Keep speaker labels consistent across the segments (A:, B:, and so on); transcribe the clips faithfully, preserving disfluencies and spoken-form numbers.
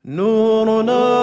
A: نورنا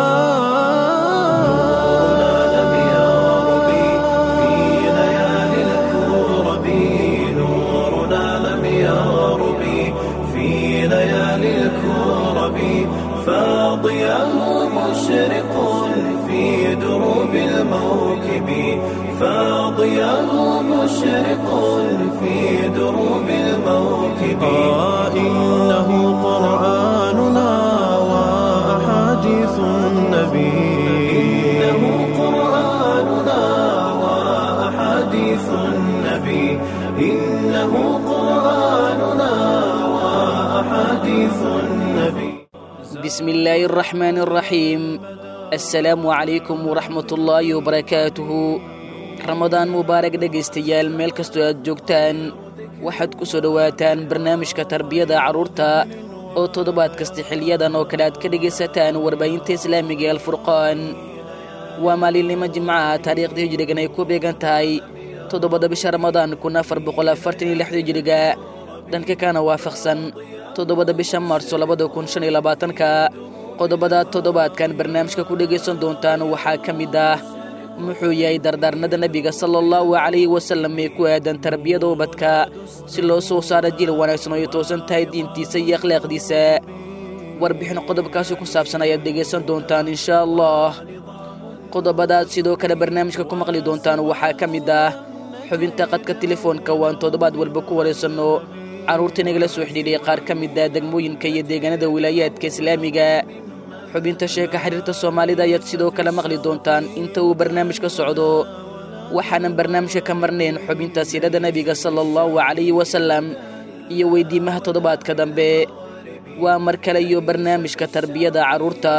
A: لم يغرب في ليالي الكرب نورنا لم يغرب في ليالي الكرب فاضياه مشرق في دروب الموكب فاضياه مشرق في دروب الموكب آه إنه قرآننا وأحاديث النبي إنه قرآننا وأحاديث النبي إنه قرآننا وأحاديث النبي
B: بسم الله الرحمن الرحيم السلام عليكم ورحمة الله وبركاته رمضان مبارك dhegaystayaal meel kastoo aad joogtaan waxaad ku soo dhawaataan barnaamijka tarbiyada carruurta oo toddobaad kasta xiliyadan oo kale aad ka dhegaysataan warbaahinta islaamiga ee alfurqaan waa maalinimo jimcaha taariikhda hijrigan ay ku beegan tahay toddobada bisha ramadaan kun afar boqol afartan iyo lix hijriga dhanka kana waafaqsan toddobada bisha maarso labada kun shan iyo labaatanka qodobada toddobaadkan barnaamijka ku dhegaysan doontaan waxaa ka mid ah muxuu yahay dardaarnada nabiga sallallahu alayhi wasallam ee ku aadan tarbiyada ubadka si loo soo saaro jil wanaagsan oo toosan tahay diintiisa iyo akhlaaqdiisa warbixin qodobkaasi ku saabsan ayaad dhegaysan doontaan insha Allah qodobadaad sidoo kale barnaamijka ku maqli doontaan waxaa ka mid ah xubinta qadka telefoonka waan toddobaad walba ku wareysano carruurta nagala soo xidhiidhay qaar ka mid ah degmooyinka iyo deegaanada wilaayaadka islaamiga xubinta sheeka xiriirta Soomaalida ayaad sidoo kale maqli doontaan inta uu barnaamijka socdo waxaanan barnaamijka ka marnayn xubinta siirada nabiga sallallahu alayhi wasallam iyo weydiimaha toddobaadka dambe waa mar kale iyo barnaamijka tarbiyada carruurta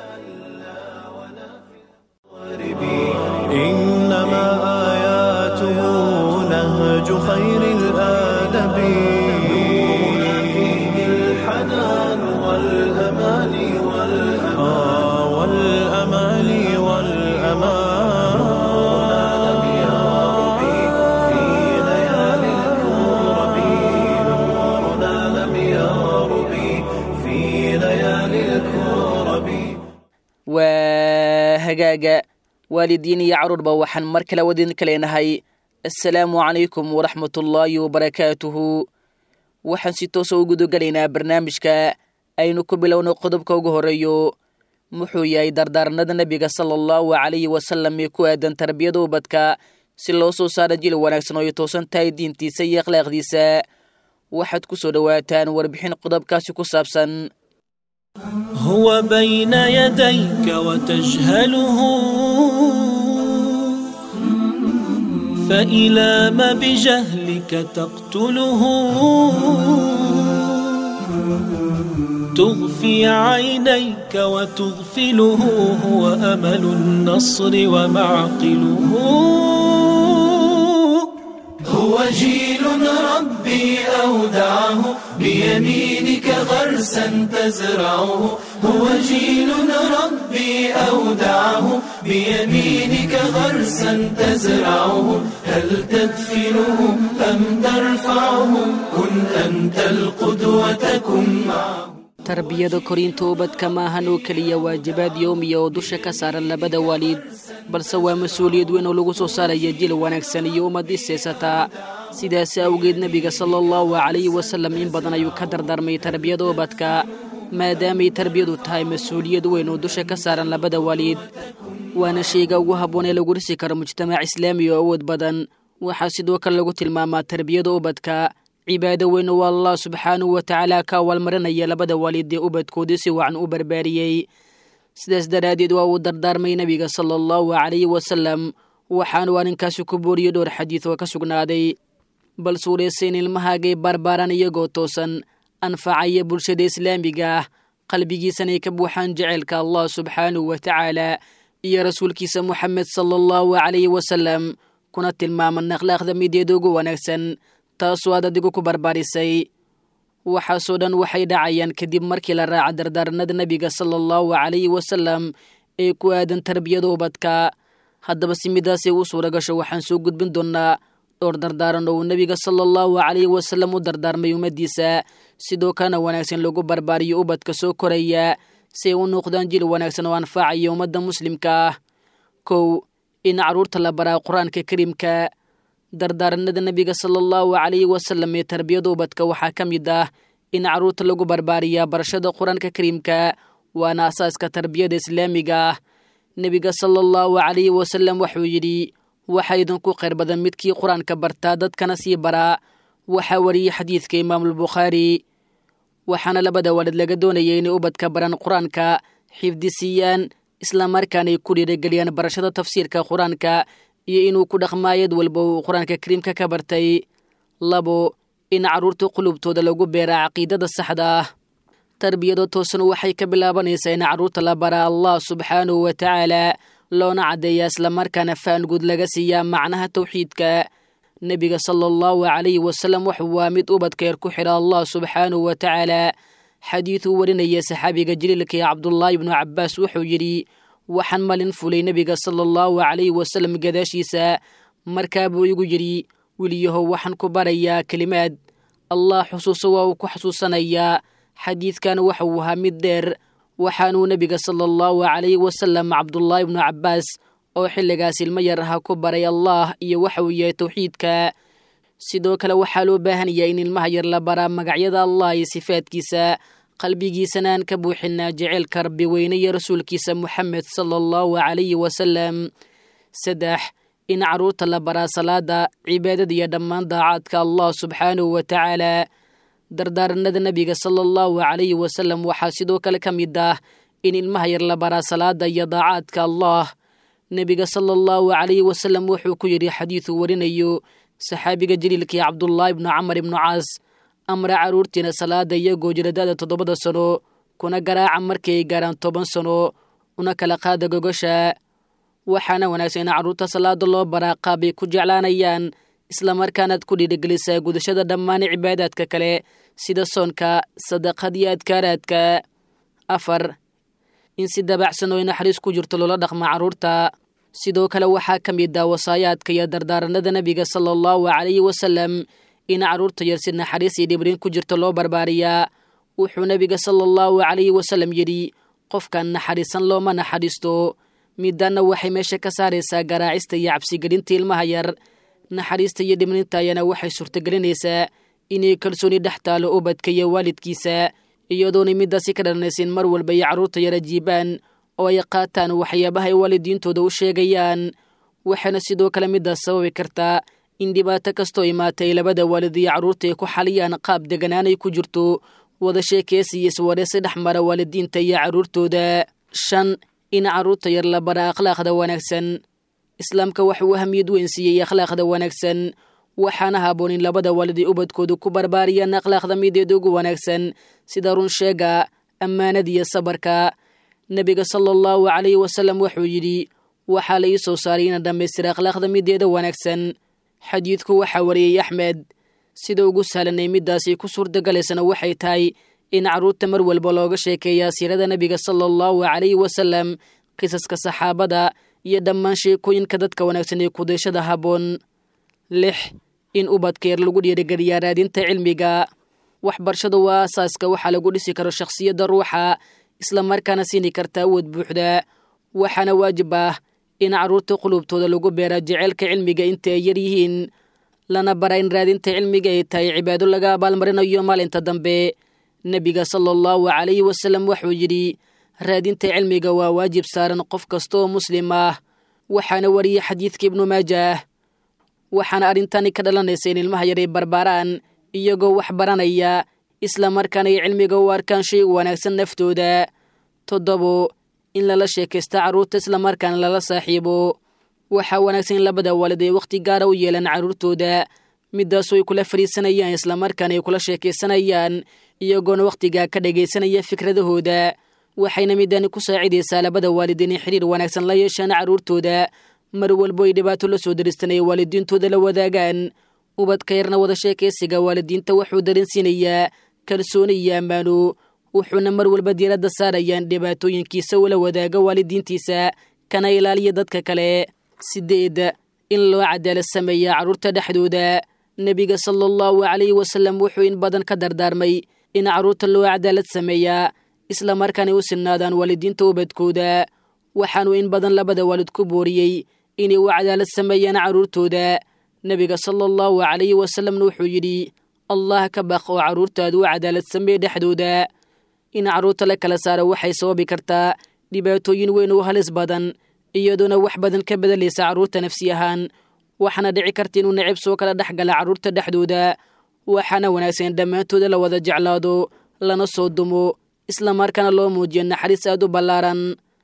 A: إنما آياته نهج خير الآدب نورنا فيه الحنان والأمان والأمان والأمان لم يغرب في ليالي الكرب نورنا لم يغرب في ليالي الكرب
B: وهجاجة والدين يا عرب وحن مركل ودين كلينهاي السلام عليكم ورحمة الله وبركاته وحن ستوسو جدو قلينا برنامجك أين كبلون قضبك وجهريو muxuu yahay dardaarnada nabiga sallallahu alayhi wasallam ee ku aadan tarbiyada ubadka si loo soo saaro jil wanaagsan oo toosan tahay diintiisa iyo akhlaaqdiisa waxaad ku soo dhawaataan warbixin qodobkaasi ku saabsan
C: هو بين يديك وتجهله فإلى ما بجهلك تقتله تغفي عينيك وتغفله هو أمل النصر ومعقله هو جيل ربي أودعه بيمينك غرسا تزرعه هو جيل ربي أودعه بيمينك غرسا تزرعه هل تدفنه أم ترفعه كن أنت القدوة كن معه
B: tarbiyada korinta ubadka maahan oo kaliya waajibaad yoomiya oo dusha ka saaran labada waalid balse waa mas'uuliyad weyn oo lagu soo saarayo jil wanaagsan iyo ummad iseesata sidaas awgeed nabiga sallallahu alayhi wasallam in badan ayuu ka dardaarmay tarbiyada ubadka maadaama tarbiyadu tahay mas'uuliyad weyn oo dusha ka saaran labada waalid waana shayga ugu habboon ee lagu dhisi karo mujtamac islaami oo awood badan waxaa sidoo kale lagu tilmaamaa tarbiyada ubadka cibaado weyn oo Allah subhanahu wa ta'ala ka walmarinaya labada waalid ee ubadkoodii si wacan u barbaariyay sidaas daraadeed waa uu dardaarmay nabiga sallallahu alayhi wasallam waxaana warinkaasi ku booriyay dhowr xadiis oo ka sugnaaday bal suuraysan ilmahaaga barbaaran iyagoo toosan anfacaya bulshada islaamiga qalbigiisana ay ka buuxaan jaceylka Allah subhanahu wa ta'ala iyo rasuulkiisa Muhammad sallallahu alayhi wasallam kuna tilmaaman akhlaaqda mideeda ugu wanaagsan taasoo aad adigu ku barbaarisay waxaasoo dhan waxay dhacayaan kadib markii la raaca dardaarnada nabiga sallallahu alayhi wasallam ee ku aadan tarbiyada ubadka haddaba si midaasi u suura gasho waxaan soo gudbin doonaa dhowr dardaaran oo nabiga sallallahu alayhi wasallam u dardaarmay ummadiisa sidoo kana wanaagsan lagu barbaariyo ubadka soo koraya si ay u noqdaan jil wanaagsan oo anfacaya ummadda muslimka ah. kow in carruurta la baraa qur-aanka kariimka. dardaaranada nebiga sala allahu calayhi wasalam ee tarbiyada ubadka waxaa ka mid ah in carruurta lagu barbaariyaa barashada qur-aanka kariimka, waana asaaska tarbiyada islaamiga ah. nebiga sala allahu calayhi wasalam wuxuu yidhi, waxaa idinku khayr badan midkii qur-aanka bartaa dadkana sii baraa. waxaa wariyey xadiidka imaamulbukhaari. waxaana labada waalid laga doonayay inay ubadka baran qur-aanka, xifdisiiyaan, islamarkaana ay ku dhiirageliyaan barashada tafsiirka qur-aanka iyo inuu ku dhaqmaayad walba uu qur-aanka kariimka ka bartay. labo in carruurta qulubtooda lagu beeraa caqiidada saxda ah. tarbiyada toosan waxay ka bilaabanaysaa in carruurta la baraa allah subxaanahu wa tacaala, loona caddeeyaa islamarkaana faanguud laga siiyaa macnaha tawxiidka. nebiga sala allahu calayhi wasalam wuxuu waa mid ubadka yar ku xidha allah subxaanahu wa tacaala. xadiiduu warinaya saxaabiga jaliilka ee cabdullaahi ibnu cabbaas wuxuu yidhi, waxaan malin fulay nebiga sala allahu calayhi wasalam gadaashiisa. markaa buu igu yidhi, weliyahow waxaan ku barayaa kelimaad, allah xusuuso waa uu ku xasuusanayaa. xadiidkan waxa uu ahaa mid dheer, waxaanuu nebiga sala allahu calayhi wasalam cabdullaahi ibnu cabbaas oo xilligaas ilmo yar aha ku baray allah iyo waxa uu yahay tawxiidka. sidoo kale waxaa loo baahan yahay in ilmaha yar la baraa magacyada allah iyo sifaadkiisa, qalbigiisana aan ka buuxinaa jeceylka rabbi weyne iyo rasuulkiisa moxamed sala allahu calayhi wasalam. saddex in carruurta la baraa salaada, cibaadada iyo dhammaan daacaadka allah subxaanahu wa tacaala. dardaaranada nebiga sala allahu calayhi wasalam waxaa sidoo kale ka mid ah in ilmaha yar la baraa salaada iyo daacaadka allah. nebiga sala allahu calayhi wasalam wuxuu ku yidhi xadiiduu warinayo saxaabiga jaliilkii cabdullaahi ibnu camar ibnu caas, amra carruurtiina salaada iyagoo jiradada toddobada sano, kuna garaaca markii ay gaaraan toban sano, una kala qaada gogosha. waxaana wanaagsan in carruurta salaada loo baraa qaabay ku jeclaanayaan, islamarkaanaad ku dhiirigelisaa gudashada dhammaan cibaadaadka kale sida soonka, sadaqad iyo adkaaraadka. afar in si dabacsan oo naxariis ku jirto loola dhaqma carruurta. sidoo kale waxaa ka mid ah wasaayaadka iyo dardaaranada nebiga sala allahu calayhi wasalam in carruurta yar si naxariis iyo dhibrin ku jirto loo barbaariyaa. wuxuu nebiga sala allahu calayhi wasalam yidhi, qofkan naxariisan looma naxariisto. midaanna waxay meesha ka saaraysaa garaacista iyo cabsigelinta ilmaha yar. naxariista iyo dhibrinta ayana waxay suurtagelinaysaa inay kalsooni dhex taalo ubadka iyo waalidkiisa, iyadoona midaasi ka dhalanaysin mar walba iyo carruurta yara jiibaan oo ay qaataan waxyaabaha ay waalidiintooda u sheegayaan. waxaana sidoo kale midaas sababi kartaa in dhibaato kastoo imaatay labada waalid iyo carruurta ay ku xaliyaan qaab deganaanay ku jirto, wada sheekeysi iyo iswareysi dhex mara waalidiinta iyo carruurtooda. shan in carruurta yar la bara akhlaaqda wanaagsan. islaamka waxuu ahamiyad weyn siiyey akhlaaqda wanaagsan, waxaana haboon in labada waalid ay ubadkooda ku barbaariyaan akhlaaqda mideeda ugu wanaagsan sida runsheega, ammaanada iyo sabarka. nebiga sala allahu calayhi wasalam wuxuu yidhi, waxaa la ii soo saaray ina dhammaystira akhlaaqda mideeda wanaagsan. xadiidku waxaa wariyey axmed. sida ugu sahlanay midaasi ku suurtagalaysana waxay tahay in carruurta mar walba looga sheekeeyaa siirada nebiga sala allahu calayhi wasalam, qisaska saxaabada iyo dhammaan sheekooyinka dadka wanaagsan ee kudayshada haboon. lix in ubadka yar lagu dhiirigeliyaa raadinta cilmiga. waxbarashadu waa asaaska waxaa lagu dhisi karo shakhsiyadda ruuxa, islamarkaana siini karta awood buuxda. waxaana waajib ah in carruurta qulubtooda lagu beeraa jeceylka cilmiga inta ay yar yihiin, lana bara in raadinta cilmiga ay tahay cibaado laga abaalmarinayo maalinta dambe. nebiga sala allahu calayhi wasalam wuxuu yidhi, raadinta cilmiga waa waajib saaran qof kasta oo muslim ah. waxaana wariyey xadiidka ibnu maajah. waxaana arrintani ka dhalanaysa in ilmaha yar ay barbaaraan iyagoo wax baranaya, islamarkaana ay cilmiga u arkaan shay wanaagsan naftooda. toddobo in lala sheekaysta carruurta islamarkaana lala saaxiibo. waxaa wanaagsan in labada waalid ay wakhti gaara u yeelaan carruurtooda, midaasoo ay kula fadhiisanayaan islamarkaana ay kula sheekaysanayaan, iyagoona wakhtigaa ka dhagaysanaya fikradahooda. waxayna midani ku saacidaysaa labada waalid inay xidhiir wanaagsan la yeeshaan carruurtooda, mar walbo ay dhibaato la soo daristan ay waalidiintooda la wadaagaan. ubadka yarna wada sheekaysiga waalidiinta wuxuu dareensiinayaa kalsooni iyo ammaano, wuxuuna mar walba diiradda saarayaan dhibaatooyinkiisa ula wadaaga waalidiintiisa, kana ilaaliya dadka kale. sideed in loo cadaalad sameeya carruurta dhexdooda. nebiga sala allahu calayhi wasalam wuxuu in badan ka dardaarmay in carruurta loo cadaalad sameeyaa, isla markaana u sinnaadaan waalidiinta ubadkooda waxaanu in badan labada waalid ku booriyey inay u cadaalad sameeyaan carruurtooda nebiga sala allahu calayhi wasalamna wuxuu yidhi allah ka baq oo carruurtaadu u cadaalad sameeye dhexdooda in carruurta la kala saaro waxay sababi kartaa dhibaatooyin weyn oo halis badan iyadoona wax badan ka bedelaysa carruurta nafsi ahaan waxaana dhici karta inuu necib soo kala dhex gala carruurta dhexdooda waxaana wanaagsan in dhammaantooda la wada jeclaado lana soo dumo isla markaana loo muujiyo naxariis aad u ballaaran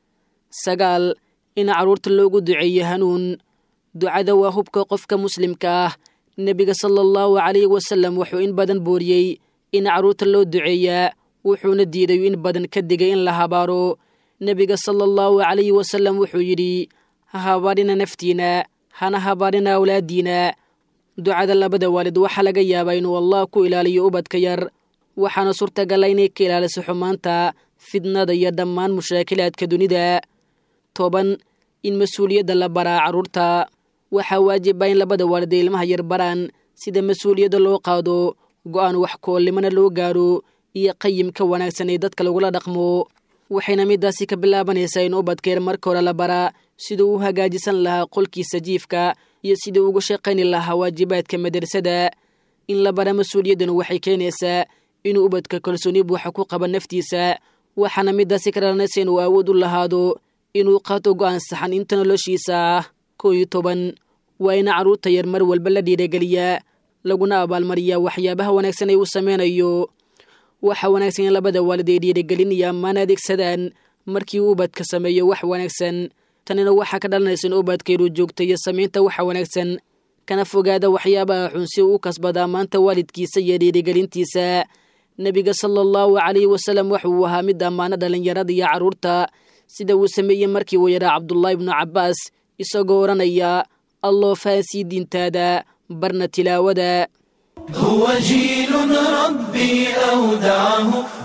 B: sagaal in carruurta loogu duceeyo hanuun ducada waa hubka qofka muslimka ah nebiga sala allahu calayhi wasalam wuxuu in badan booriyey in carruurta loo duceeyaa wuxuuna diiday in badan ka digay in la habaaro nebiga sala allahu calayhi wasalam wuxuu yidhi ha habaarina naftiina hana habaarina awlaadiina ducada labada waalid waxaa laga yaabaa inuu allah ku ilaaliyo ubadka yar waxaana suurtagala inay ka ilaaliso xumaanta fidnada iyo dhammaan mushaakilaadka dunida toban in mas-uuliyadda la baraa carruurta waxaa waajiba in labada waalid ay ilmaha yar baraan sida mas-uuliyadda loo qaado go'aan wax koollimana loo gaaro iyo qayimka wanaagsan ee dadka lagula dhaqmo waxayna midaasi ka bilaabanaysaa in ubadka yar marka hore la baraa siduu u hagaajisan lahaa qolkiisa jiifka iyo siduu uga shaqayni lahaa waajibaadka madrasada in la bara mas-uuliyaddan waxay keenaysaa inuu ubadka kalsooni buuxa ku qaba naftiisa waxaana midaasi ka dhalanaysa inuu awood u lahaado inuu qaato go'aan saxan inta noloshiisa ah koo iyo toban waa ina carruurta yar mar walba la dhiirageliyaa laguna abaalmariyaa waxyaabaha wanaagsan ay uu sameynayo waxa wanaagsan in labada waalid ay dhiiragelin iyo ammaan adeegsadaan markii uu ubadka sameeyo wax wanaagsan tanina waxaa ka dhalanaysa in ubadkayru joogta iyo samaynta waxa wanaagsan kana fogaada waxyaabaha xun si uu u kasbada ammaanta waalidkiisa iyo dhiirigelintiisa nebiga sala allahu calayhi wasalam waxuu ahaa mid ammaano dhallinyarada iyo carruurta sida uu sameeyey markii uu yahaa cabdullaahi ibnu cabbaas isagoo odhanaya alloo fahansii diintaada barna tilaawada
C: هو جيل ربي أودعه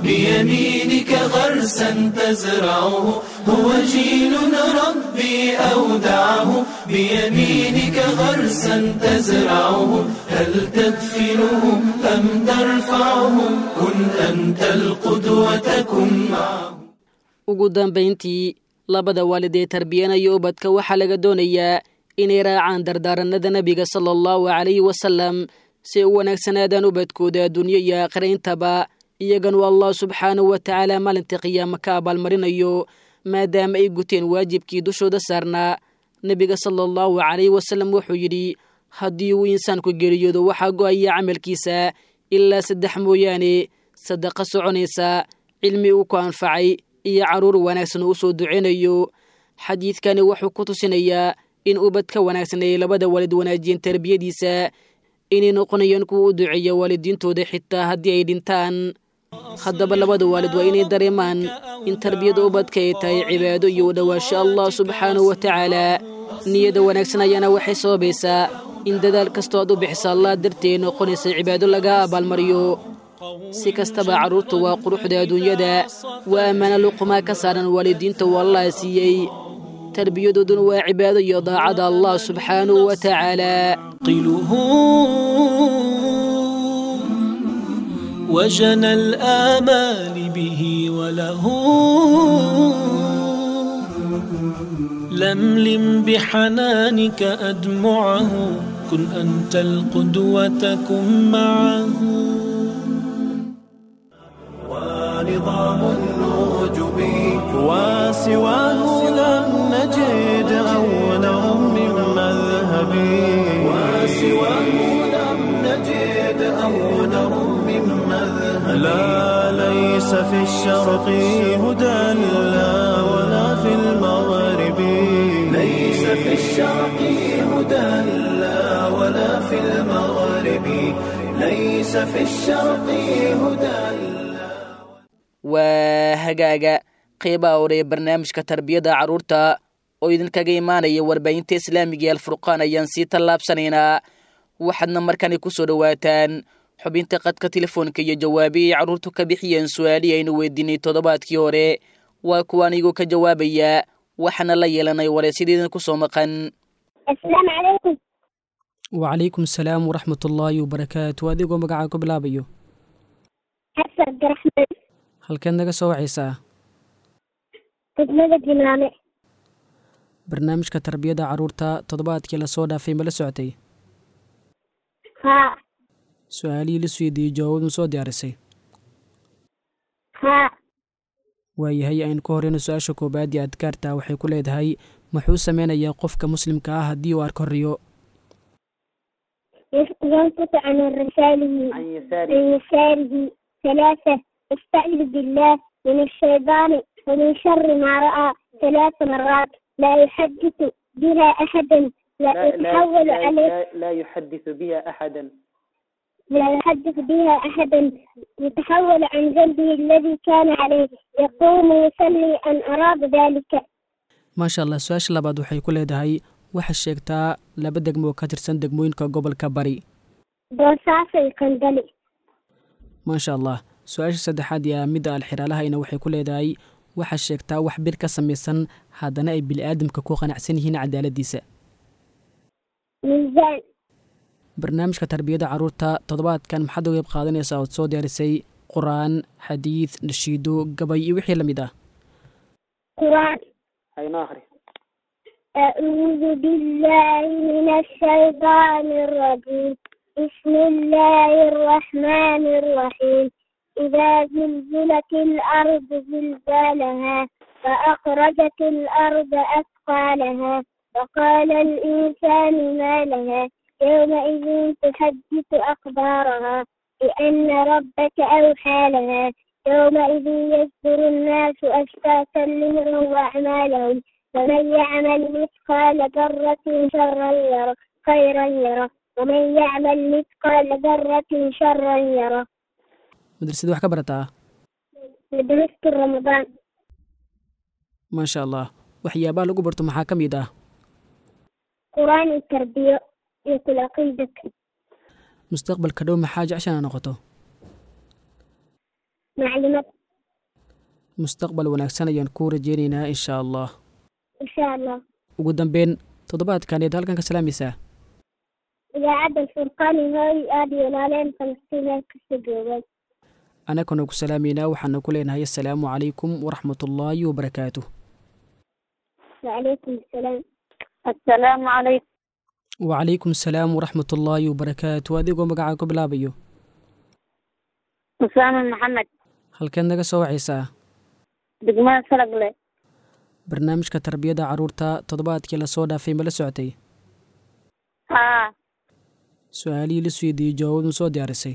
C: بيمينك غرسا تزرعه هو جيل ربي أودعه بيمينك غرسا تزرعه هل تدفنهم أم ترفعهم كن أنت القدوة كن معه
B: ugu dambayntii labada waalid ee tarbiyanaya ubadka waxaa laga doonayaa inay raacaan dardaaranada nebiga sala allahu calayhi wasalam si u wanaagsanaadaan ubadkooda adduunyo iyo aakhira intaba iyaganu allah subxaanahu wa tacaala maalinta qiyaama ka abaalmarinayo maadaama ay guteen waajibkii dushooda saarnaa nebiga sala allahu calayhi wasalam wuxuu yidhi haddii uu insaanku geeriyoodo waxaa go'aya camalkiisa ilaa saddex mooyaane sadaqa soconaysa cilmi uu ku anfacay iyo carruur wanaagsan uu soo duceynayo xadiidkani wuxuu ku tusinayaa in ubadka wanaagsan ay labada waalid wanaajiyeen tarbiyadiisa inay noqonayaan kuwa u duceeya waalidiintooda xitaa haddii ay dhintaan haddaba labada waalid waa inay dareemaan in tarbiyada ubadka ay tahay cibaado iyo u dhowaansho allah subxaanahu wa tacaala niyada wanaagsan ayaana waxay sababaysaa in dadaal kastoo aad u bixisa allah darteed noqonaysa cibaado laga abaalmariyo si kastaba carruurtu waa quruxda adduunyada waa ammaano luqumaa ka saaran waalidiinta uu allah siiyey تربيتنا وعبادة يضاعد الله سبحانه وتعالى
A: قله وجنى الآمال به وله لملم بحنانك أدمعه كن أنت القدوة كن معه
C: ونظام النجوم وسواه لم نجد أولا من مذهبي وسواه لم نجد أولا من مذهبي لا ليس في الشرق هدى لا ولا في المغرب ليس في الشرق هدى لا ولا في المغرب ليس في الشرق هدى
B: وهجاجة qeybaha hore ee barnaamijka tarbiyada carruurta oo idinkaga imaanaya warbaahinta islaamiga ee alfurqaan ayaan sii tallaabsanaynaa waxaadna markani ku soo dhowaataan xubinta qadka telefoonka iyo jawaabihii carruurtu ka bixiyeen su-aalihii aynu weydiinay toddobaadkii hore waa kuwa anigoo ka jawaabaya waxaana la yeelanay wareysideedan ku soo maqan
D: asalaamu calaykum
E: wacalaykum asalaam waraxmatullaahi wabarakaatu adigoo magacaa ku bilaabayo
D: xafsa abdiraxmaan
E: halkeed naga soo wacaysaa?
D: degmada Jinaame.
E: barnaamijka tarbiyada carruurta toddobaadkii la soo dhaafay ma la socotay?
D: haa
E: su-aalihii la weydiiyey jawaabad ma soo diyaarisay?
D: haa
E: waayahay aynu ka horeyno su-aasha koobaad ee adkaarta waxay ku leedahay muxuu sameynayaa qofka muslimka ah haddii uu arko riyo?
D: ينقص عن الرساله
F: عن
D: عن
F: يساره
D: يساره ثلاثة استعذ بالله من الشيطان ومن شر ما رأى ثلاث مرات لا يحدث بها أحدا لا
F: لا,
D: يتحول
F: لا,
D: عليه
F: لا, لا يحدث بها أحدا
D: لا يحدث بها أحدا يتحول عن ذنبه الذي كان عليه يقوم يصلي أن أراد ذلك.
E: maasha allah. su-aasha labaad waxay ku leedahay waxaa sheegtaa laba degmo oo ka tirsan degmooyinka gobolka bari.
D: بوصاص القندلي.
E: maasha allah. su-aasha saddexaad yaa midda alxiraalahayna waxay ku leedahay waxaa sheegtaa wax bir ka samaysan haddana ay bili-aadamka ku qanacsan yihiin cadaaladiisa.
D: ميزان.
E: barnaamijka tarbiyada carruurta toddobaadkan maxaad uga qayb qaadanaysaa ood soo diyaarisay qur-aan, xadiid, nashiido, gabay iyo wixii la mid ah?
D: قرآن.
F: هاي ناخري
D: أعوذ بالله من الشيطان الرجيم بسم الله الرحمن الرحيم إذا زلزلت الأرض زلزالها فأخرجت الأرض أثقالها وقال الإنسان ما لها يومئذ تحدث أخبارها بأن ربك أوحى لها يومئذ يصدر الناس أشتاتا ليروا أعمالهم فمن يعمل مثقال ذرة شرا يره خيرا يره ومن يعمل مثقال ذرة شرا يره.
E: madrasada wax ka barataa?
D: مدرسة رمضان.
E: maasha allah. waxyaabaha lagu barto maxaa ka mid ah?
D: قرآن التربية يقول عقيدك.
E: mustaqbalka dhow maxaa jeceshaana noqoto?
D: معلومات
E: mustaqbal wanaagsan ayaan kuu rajeynaynaa insha allah.
D: إن شاء الله.
E: ugu dambeyn toddobaadkaneed halkan ka salaamaysaa?
D: إذاعة الفرقان هاي آدي ولالين فلسطين كسجوبات.
E: anakuna ku salaamaynaa waxaana ku leenahay assalaamu calaykum waraxmatullaahi wabarakaatuh.
D: وعليكم السلام. السلام عليكم.
E: wacalaykum asalaam waraxmatullaahi wabarakaatu. adigoo magacaa ku bilaabayo?
D: أسامة محمد.
E: halkeed naga soo wacaysaa?
D: دقمان سلقلة.
E: barnaamijka tarbiyada carruurta toddobaadkii la soo dhaafay ma la socotay?
D: ها
E: su-aalihii la weydiiyey jawaabad ma soo diyaarisay?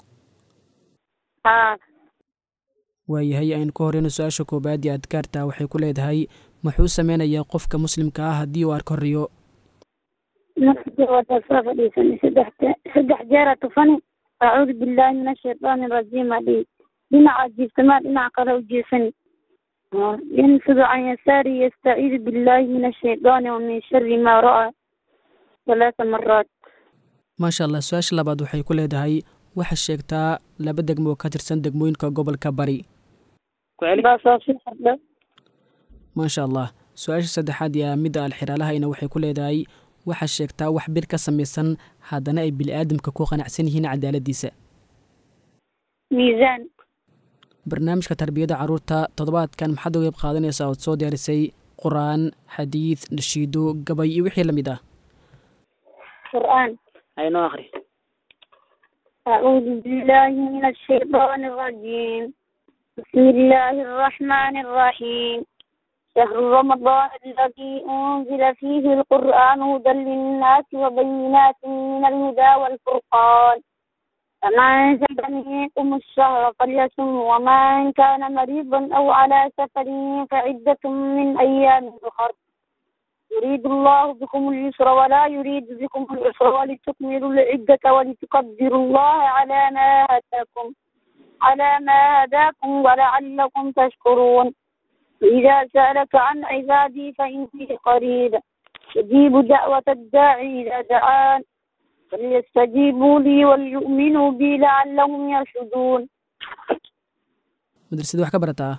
D: ها
E: waayahay aynu ka horeyno su-aasha koobaad ee adkaarta waxay ku leedahay muxuu sameynayaa qofka muslimka ah haddii uu arko riyo?
D: نفسي وتصرف لساني سدح سدح جارة فني أعوذ بالله من الشيطان الرجيم علي بما عجيب سماء بما قرأ جيسني ينفذ عن يساري يستعيذ بالله من الشيطان ومن شر ما رأى ثلاث مرات.
E: maasha allah. su-aasha labaad waxay ku leedahay waxaa sheegtaa laba degmo oo ka tirsan degmooyinka gobolka bari.
D: بصاص الحرب.
E: maasha allah. su-aasha saddexaad yaa midda alxiraalahayna waxay ku leedahay waxaa sheegtaa wax bir ka samaysan haddana ay bili-aadamka ku qanacsan yihiin cadaaladiisa.
D: ميزان.
E: barnaamijka tarbiyada carruurta toddobaadkan maxaad uga qayb qaadanaysaa ood soo diyaarisay qur-aan, xadiid, nashiido, gabay iyo wixii la mid ah?
D: قرآن.
F: هاي ناخري
D: أعوذ بالله من الشيطان الرجيم بسم الله الرحمن الرحيم شهر رمضان الذي أنزل فيه القرآن هدى للناس وبينات من الهدى والفرقان فمن شهد منكم الشهر فليصم ومن كان مريضا أو على سفر فعدة من أيام أخر يريد الله بكم اليسر ولا يريد بكم العسر ولتكملوا العدة ولتقدروا الله على ما هداكم على ما هداكم ولعلكم تشكرون. وإذا سألك عن عبادي فإني قريب أجيب دعوة الداعي إذا دعان فليستجيبوا لي وليؤمنوا بي لعلهم يرشدون.
E: madrasada wax ka barataa?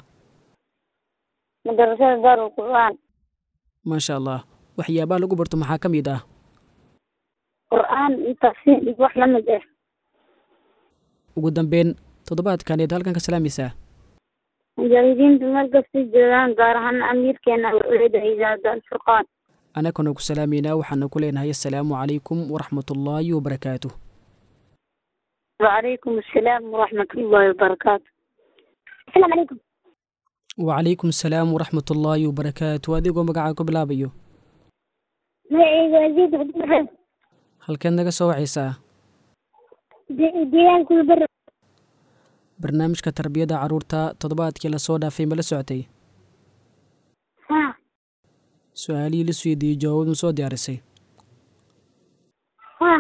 D: مدرسة دار القرآن.
E: maasha allah. waxyaabaha lagu barto maxaa ka mid ah?
D: قرآن تفسير wax la mid ah.
E: ugu dambeyn toddobaadkaneed halkan ka salaamaysaa?
D: mujaahidiinta meel kastay joogaan gaar ahaan amiirkeena awlada idaada alfurqaan.
E: anakuna ku salaameynaa waxaana ku leenahay assalaamu calaykum waraxmatullaahi wabarakaatuh.
D: وعليكم السلام ورحمة الله وبركاته. السلام عليكم.
E: وعليكم السلام ورحمة الله وبركاته. adigoo magacaa ku bilaabayo
D: magacayga waa Zayd Cabdi Maxamed.
E: halkeed naga soo wacaysaa?
D: deegaanka Bar.
E: barnaamijka tarbiyada caruurta toddobaadkii lasoo dhaafay ma la socotay?
D: ha
E: su-aalihii la weydiiyey jawaab ma soo diyaarisay?
D: ha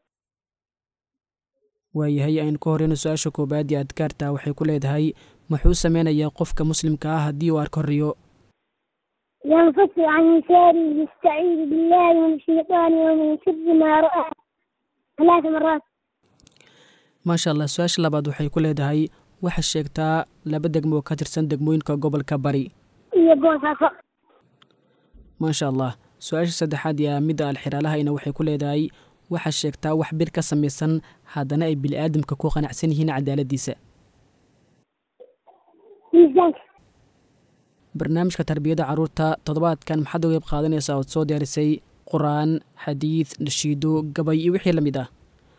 E: waayahay aynu ka horeyno su-aasha koobaad ee adkaarta waxay ku leedahay muxuu sameynayaa qofka muslimka ah haddii uu arko riyo?
D: ينفصل عن يساره يستعيذ بالله من الشيطان ومن شر ما رأى ثلاث مرات.
E: maasha allah. su-aasha labaad waxay ku leedahay waxaa sheegtaa laba degmo oo ka tirsan degmooyinka gobolka bari.
D: iyo boosaaso.
E: maasha allah. su-aasha saddexaad yaa midda alxiraalahayna waxay ku leedahay waxaa sheegtaa wax bir ka samaysan haddana ay bili-aadamka ku qanacsan yihiin cadaaladiisa.
D: miisaanka.
E: barnaamijka tarbiyada caruurta toddobaadkan maxaad uga qayb qaadanaysaa ood soo diyaarisay qur-aan, xadiid, nashiido, gabay iyo wixii la mid ah?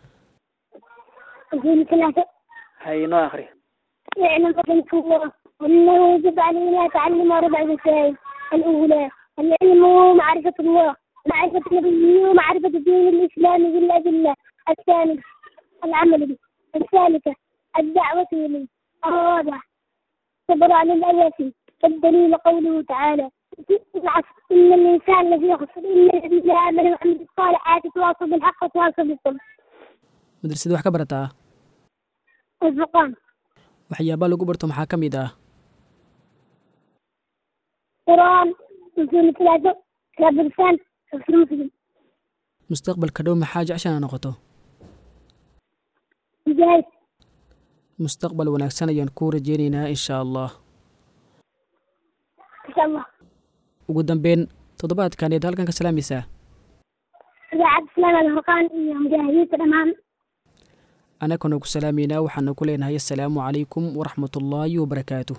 D: أقول ثلاثة.
F: هاي نو آخري.
D: اعلم رحمك الله أنه يجب علينا تعلم ربع مسائل. الأولى العلم ومعرفة الله، معرفة نبيه ومعرفة دين الإسلام بالأدلة. الثانية العمل به. الثالثة الدعوة إليه. الرابعة الصبر على الأذى. الدليل قوله تعالى العصر إن الإنسان لفي خسر إلا الذين آمنوا وعملوا الصالحات وتواصوا بالحق وتواصوا بالصبر.
E: madrasada wax ka barataa?
D: الفرقان.
E: waxyaabaa lagu barto maxaa ka mid ah?
D: قرآن وسنة ثلاثة كتاب اللسان تفسير مسلم.
E: mustaqbalka dhow maxaa jeceshan aa noqoto?
D: مجاهد.
E: mustaqbal wanaagsan ayaan kuu rajeynaynaa insha allah.
D: إن شاء الله.
E: ugu dambeyn toddobaadkan eed halkan ka salaamaysaa?
D: إذاعة السلام الفرقان iyo mujaahidiinta dhammaan.
E: anakuna ku salaameynaa waxaana ku leenahay assalaamu calaykum waraxmatullaahi wabarakaatuh.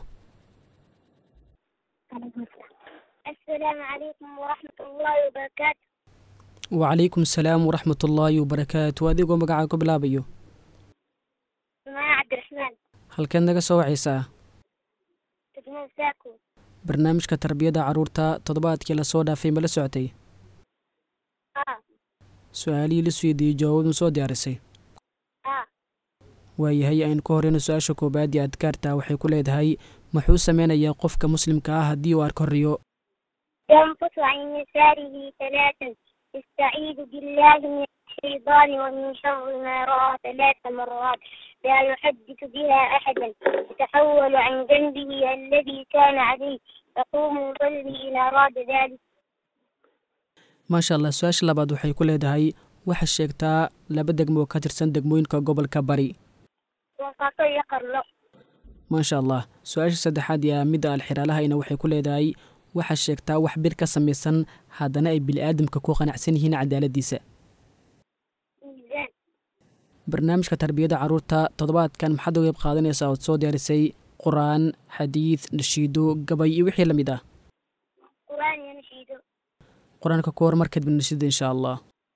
D: السلام عليكم ورحمة الله وبركاته.
E: وعليكم السلام ورحمة الله وبركاته. adigoo magacaa ku bilaabayo
D: مع عبد الرحمن.
E: halkeed naga soo wacaysaa?
D: تجمع ساكو.
E: barnaamijka tarbiyada caruurta toddobaadkii lasoo dhaafay ma la socotay?
D: ها
E: su-aalihii la weydiiyey jawaab ma soo diyaarisay?
D: ها
E: waayahay aynu ka horeyno su-aasha koobaad ee adkaarta waxay ku leedahay muxuu sameynayaa qofka muslimka ah haddii uu arko riyo?
D: ينفص عن يساره ثلاثا يستعيذ بالله من الشيطان ومن شر ما رأى ثلاث مرات لا يحدث بها أحدا يتحول عن جنبه الذي كان عليه يقوم يصلي إلى أراد ذلك.
E: maasha allah. su-aasha labaad waxay ku leedahay waxaa sheegtaa laba degmo oo ka tirsan degmooyinka gobolka bari.
D: وصاصي يقرأ.
E: maasha allah. su-aasha saddexaad yaa midda alxiraalahayna waxay ku leedahay waxaa sheegtaa wax bir ka samaysan haddana ay bili-aadamka ku qanacsan yihiin cadaaladiisa.
D: ميزان.
E: barnaamijka tarbiyada caruurta toddobaadkan maxaad uga qayb qaadanaysaa ood soo diyaarisay qur-aan, xadiid, nashiido, gabay iyo wixii la mid ah?
D: قرآن ينشيده.
E: qur-aanka ku hor markeed banashida insha allah.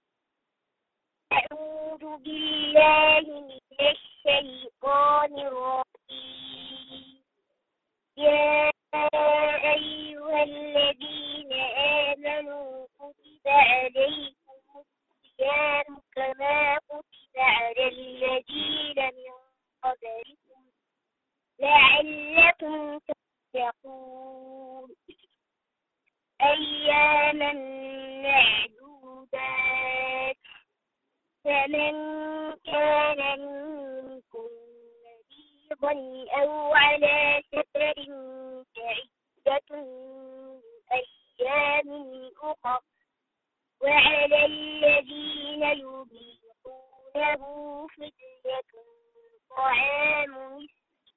D: أعوذ بالله من الشيطان الرجيم. يا أيها الذين آمنوا كتب عليكم الصيام كما كتب على الذين من قبلكم لعلكم تتقون. أياما معدودات. فمن كان منكم مريضا أو على سفر فعدة من أيام أخر وعلى الذين يطيقونه فدية طعام مسكين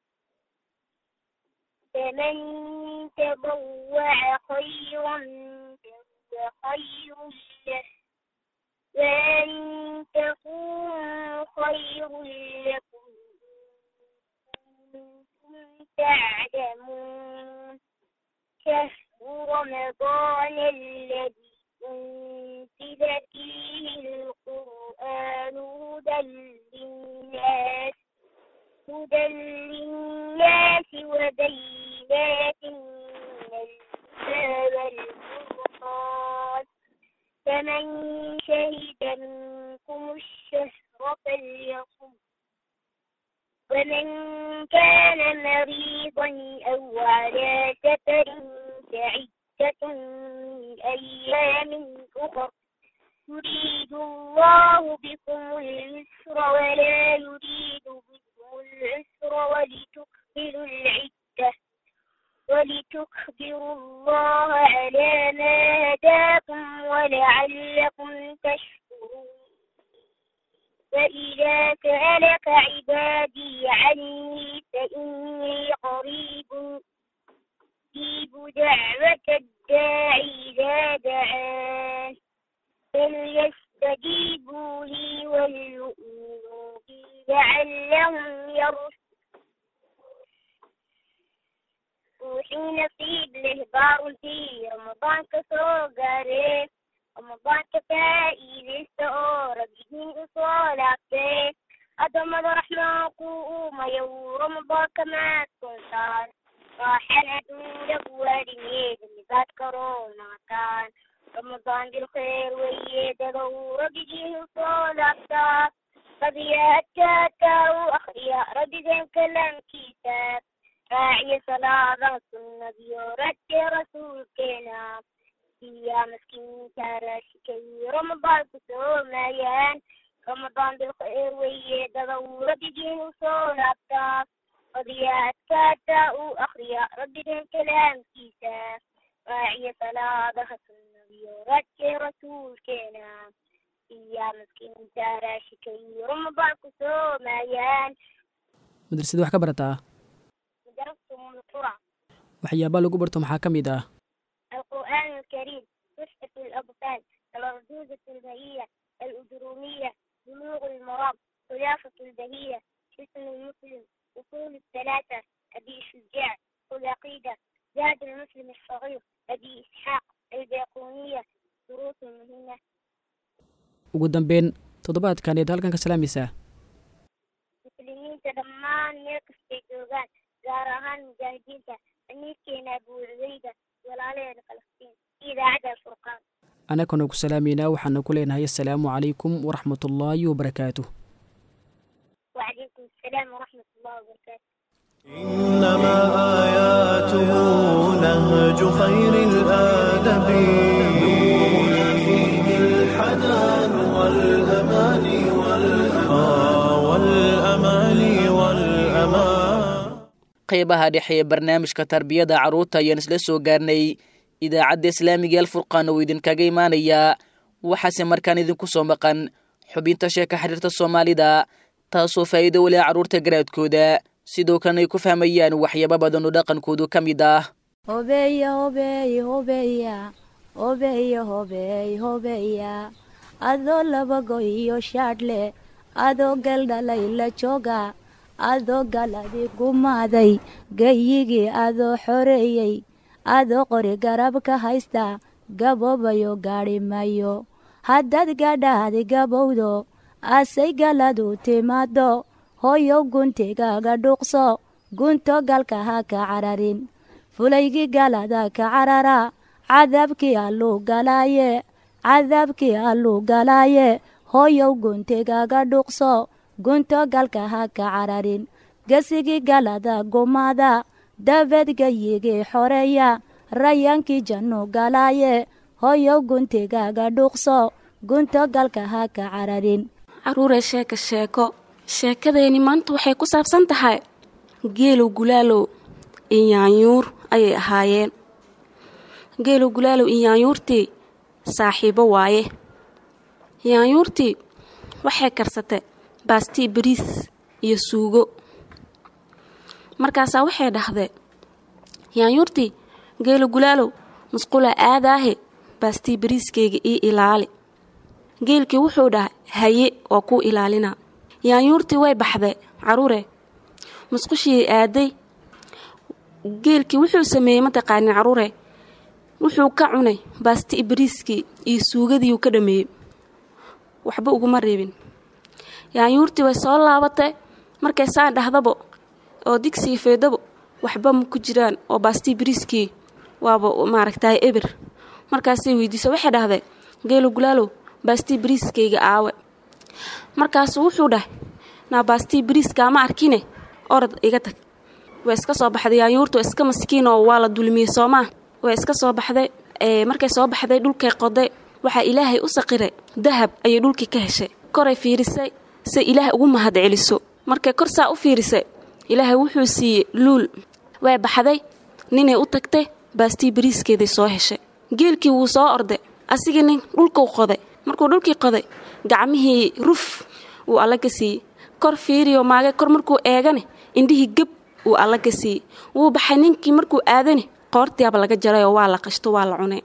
D: فمن تطوع خيرا فهو خير له وأن تكونوا خير لكم إن كنتم تعلمون شهر رمضان الذي أنزل فيه القرآن هدى للناس هدى للناس وبينات من الهدى والفرقان فمن شهد منكم الشهر فليصم ومن كان مريضا أو على سفر فعدة من أيام أخر يريد الله بكم اليسر ولا يريد بكم العسر ولتكملوا العدة ولتكبروا الله على ما هداكم ولعلكم تشكرون فإذا سألك عبادي عني فإني قريب أجيب دعوة الداعي إذا دعان فليستجيبوا لي وليؤمنوا بي لعلهم يرشدون وحين نصيب لهبار في رمضان كسوغاري رمضان كفائي للسؤال بجين أصولك أدم الرحمن قوم يوم رمضان كما تنصار راحنا دولة بوالي اللي كورونا كان رمضان بالخير ويد دورة بجين أصولك قضيات كاتا وأخرياء ربي زين كلام كتاب راعي صلاة النبي ورد رسول كنا يا مسكين تراشكي رمضان كسوم ميان رمضان بالخير ويد دورة بجين أصولك قضيات كاتا وأخرياء ربي زين كلام كتاب راعي صلاة النبي ورد رسول كنا يا مسكين تراشكي رمضان كسوم ميان
E: madrasada wax ka barataa
D: درستم القرآن
E: waxyaabaa lagu barto maxaa ka mid ah
D: القرآن الكريم تحفة الأطفال الأرجوزة البهية الأجرومية بلوغ المرام خلافة البهية حسن المسلم أصول الثلاثة أبي شجاع العقيدة زاد المسلم الصغير أبي إسحاق البيقونية دروس مهمة.
E: ugu dambeyn toddobaadkaneed halkan ka salaamaysaa
D: muslimiinta dhammaan meel kastay joogaan gaar ahaan mujaahidiinta amiirkeena Abu Cubeyda walaalaheena Falastiin idaacada Furqaan
E: anakuna ku salaameynaa waxaana ku leenahay assalaamu calaykum waraxmatullaahi wabarakaatuh
D: وعليكم السلام ورحمة الله وبركاته.
C: إنما آياته نهج خير الآدب نورنا فيه الحنان والأمان والأمان والأمان
B: qeybaha dhexe ee barnaamijka tarbiyada carruurta ayaan isla soo gaarnay idaacadda islaamiga alfurqaan oo idinkaga imaanayaa waxaase markaan idinku soo maqan xubinta sheeka xiriirta soomaalida taasoo faa'iido weli carruurta garaadkooda sidoo kalena ay ku fahmayaan waxyaabo badan oo dhaqankoodu ka mid ah
G: hobeya hobeya hobeya hobeya hobeya hobeya adoo labago iyo shaadhle adoo galdhalay la jooga adoo galadi gumaaday gayigii adoo xoreeyey adoo qori garab ka haysta gaboobayo gaadhi mayo haddaad gadhaadi gabowdo asay galadu timaado hoyow guntigaaga dhuuqso gunto galka ha ka cararin fulaygii galada ka carara cadaabkii alluu galaaye cadaabkii alluu galaaye hoyow guntigaaga dhuuqso gunto galka ha ka cararin gesigii galada gumaada dabeed gayigii xoreeya rayaankii jannu galaaye hoyow guntigaaga dhuuqso gunto galka ha ka cararin
H: caruure sheeka sheeko sheekadeeni maanta waxay ku saabsan tahay geelow gulaalow iyo yaanyuur ayay ahaayeen geelow gulaalow iyo yaanyuurtii saaxiibo waaye yaanyuurtii waxay karsatay baastii bariis iyo suugo markaasaa waxay dhahday yaanyuurtii geelow gulaalow musqula aadaahe baastii bariiskayga ii ilaali geelkii wuxuu dhahay haye oo kuu ilaalina yaanyuurtii way baxday caruure musqushii aaday geelkii wuxuu sameeyey mataqaanin caruure wuxuu ka cunay baasti ibriiskii iyo suugadii uu ka dhameeyey waxba uguma reebin yaanyuurtii way soo laabatay markay saan dhahdabo oo digsi feedabo waxba ma ku jiraan oo baasti ibriiskii waaba maaragtay eber markaasay weydiisay waxay dhahday geelo gulaalow baasti ibriiskayga aawe markaasuu wuxuu dhahay naa baasti ibriiska ma arkine orod iga tag way iska soo baxday yaanyuurtu iska maskiin oo waa la dulmiyey soomaa way iska soo baxday ee markay soo baxday dhulkay qoday waxa ilaahay u saqiray dahab ayay dhulkii ka heshay koray fiirisay si ilaahay ugu mahad celiso markay kor saa u fiirisay ilaahay wuxuu siiyey luul way baxday ninay u tagtay baasti ibriiskeedii soo heshay geelkii wuu soo orday asiga nin dhulkuu qoday markuu dhulkii qoday gacmihii ruf uu alla ka siiyey kor fiiriyo maagay kor markuu eegane indhihii gab uu alla ka siiyey wuu baxay ninkii markuu aadane qoortiaba laga jaray oo waa la qashto waa la cunay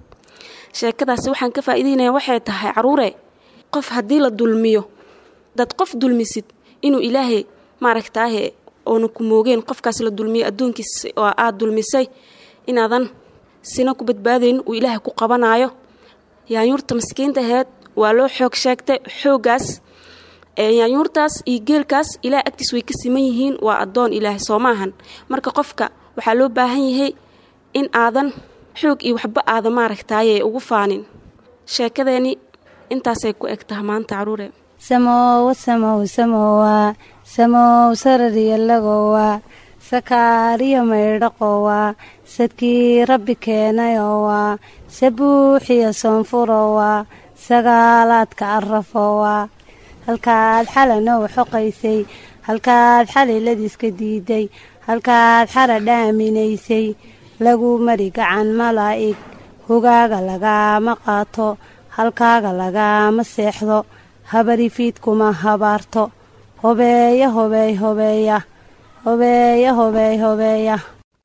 H: sheekadaasi waxaan ka faa'iideynaya waxay tahay caruure qof haddii la dulmiyo dad qof dulmisid inuu ilaahay maaragtaahe oona ku moogeen qofkaas la dulmiyo adduunkiisa oo aad dulmisay inaadan sina ku badbaadayn uu ilaahay ku qabanaayo yaanyuurta maskiinta aheed waa loo xoog sheegtay xooggaas yaanyuurtaas iyo geelkaas ilaahay agtiis way ka siman yihiin waa addoon ilaahay soo maahan marka qofka waxaa loo baahan yahay in aadan xoog iyo waxba aadan maaragtaaye ugu faanin sheekadeeni intaasay ku eg tahay maanta caruure
I: samowa samow samowa samow sarariyalagowa sakaariyo maydhaqowa sadkii rabbi keenayowa sabuuxiyo soonfurowa sagaalaadka arafowa halkaad xalanoo xoqaysay halkaad xaliladiiska diiday halkaad xara dhaaminaysay lagu mari gacan malaa'ig hogaaga lagaama qaato halkaaga lagaama seexdo habarifiidkuma habaarto hobeeya hobeey hobeeya hobeeya hobeey hobeeya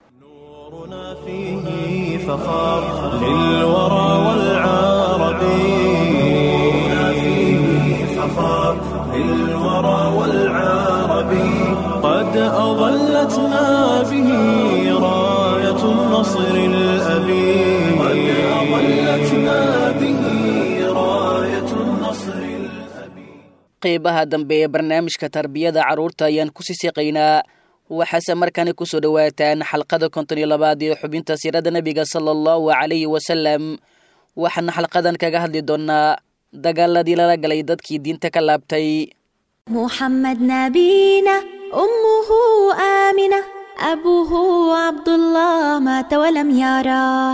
C: نورنا فيه فخار للورى والعربي نورنا فيه فخار للورى والعربي قد أظلتنا به راية النصر الأبي قد أظلتنا به راية النصر الأبي
B: qeybaha dambe ee barnaamijka tarbiyada carruurta ayaan ku sii siqaynaa waxaase markani ku soo dhowaataan xalqada konton iyo labaad ee xubinta siirada nebiga sala allahu calayhi wasalam waxaana xalqadan kaga hadli doonaa dagaaladii lala galay dadkii diinta ka laabtay
J: محمد نبينا أمه آمنة أبوه عبد الله مات ولم يراه